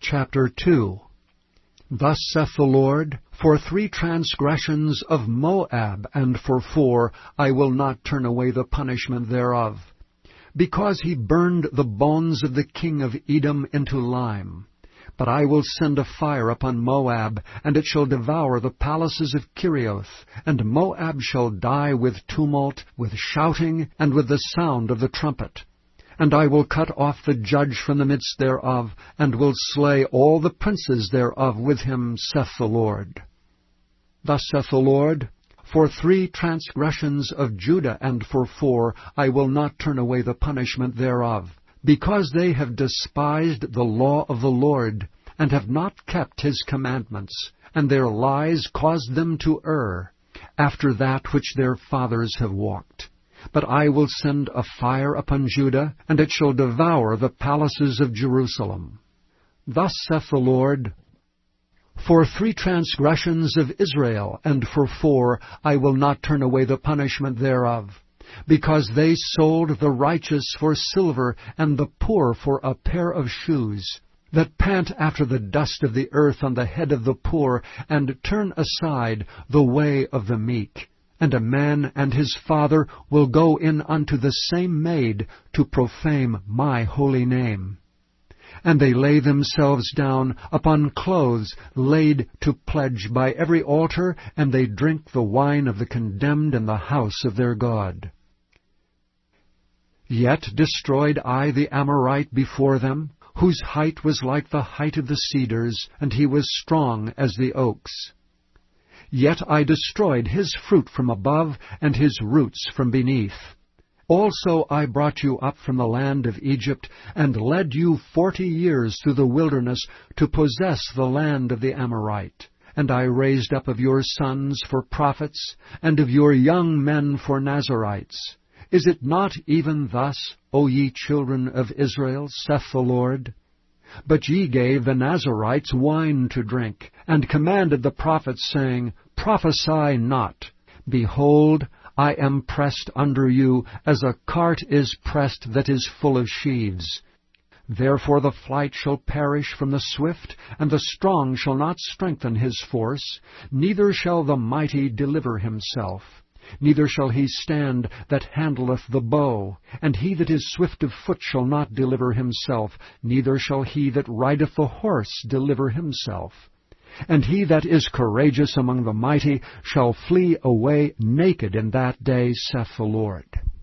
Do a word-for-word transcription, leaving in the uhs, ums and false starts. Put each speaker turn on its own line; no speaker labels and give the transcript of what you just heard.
Chapter two. Thus saith the Lord, For three transgressions of Moab, and for four, I will not turn away the punishment thereof. Because he burned the bones of the king of Edom into lime. But I will send a fire upon Moab, and it shall devour the palaces of Kerioth, and Moab shall die with tumult, with shouting, and with the sound of the trumpet. And I will cut off the judge from the midst thereof, and will slay all the princes thereof with him, saith the Lord. Thus saith the Lord, For three transgressions of Judah, and for four, I will not turn away the punishment thereof, because they have despised the law of the Lord, and have not kept his commandments, and their lies caused them to err, after that which their fathers have walked. But I will send a fire upon Judah, and it shall devour the palaces of Jerusalem. Thus saith the Lord, For three transgressions of Israel, and for four, I will not turn away the punishment thereof, because they sold the righteous for silver, and the poor for a pair of shoes, that pant after the dust of the earth on the head of the poor, and turn aside the way of the meek. And a man and his father will go in unto the same maid to profane my holy name. And they lay themselves down upon clothes laid to pledge by every altar, and they drink the wine of the condemned in the house of their God. Yet destroyed I the Amorite before them, whose height was like the height of the cedars, and he was strong as the oaks. Yet I destroyed his fruit from above, and his roots from beneath. Also I brought you up from the land of Egypt, and led you forty years through the wilderness to possess the land of the Amorite. And I raised up of your sons for prophets, and of your young men for Nazarites. Is it not even thus, O ye children of Israel, saith the Lord? But ye gave the Nazarites wine to drink, and commanded the prophets, saying, Prophesy not. Behold, I am pressed under you, as a cart is pressed that is full of sheaves. Therefore the flight shall perish from the swift, and the strong shall not strengthen his force, neither shall the mighty deliver himself. Neither shall he stand that handleth the bow, and he that is swift of foot shall not deliver himself, neither shall he that rideth the horse deliver himself. And he that is courageous among the mighty shall flee away naked in that day, saith the Lord.